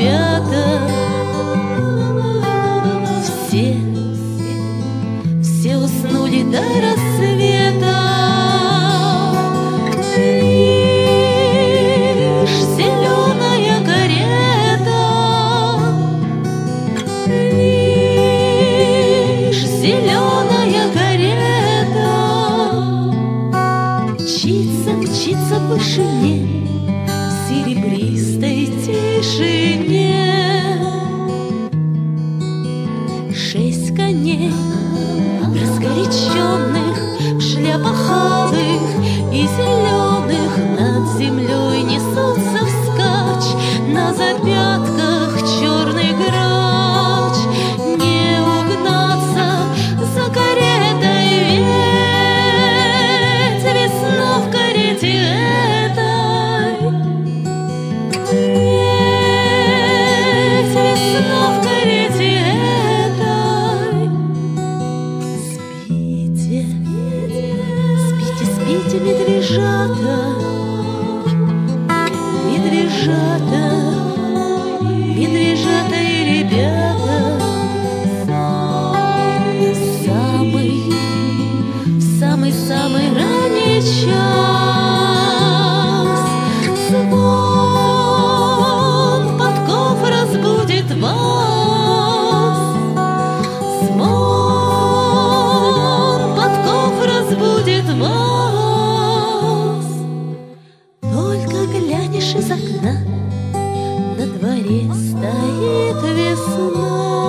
ребята. Все уснули до рассвета. Лишь зеленая карета, лишь зеленая карета мчится по вышине в серебристой тишине. 6 коней разгоряченных в шляпах алых и зеленых над землей несутся вскачь, на запятках черный грач. Не угнаться за каретой, ведь весна в карете этой, ведь весна в карете этой. Спите, спите, медвежата, медвежата, медвежата и ребята. Самый ранний час звон подков разбудит вас. Звон подков разбудит вас. Только глянешь из окна, на дворе стоит весна.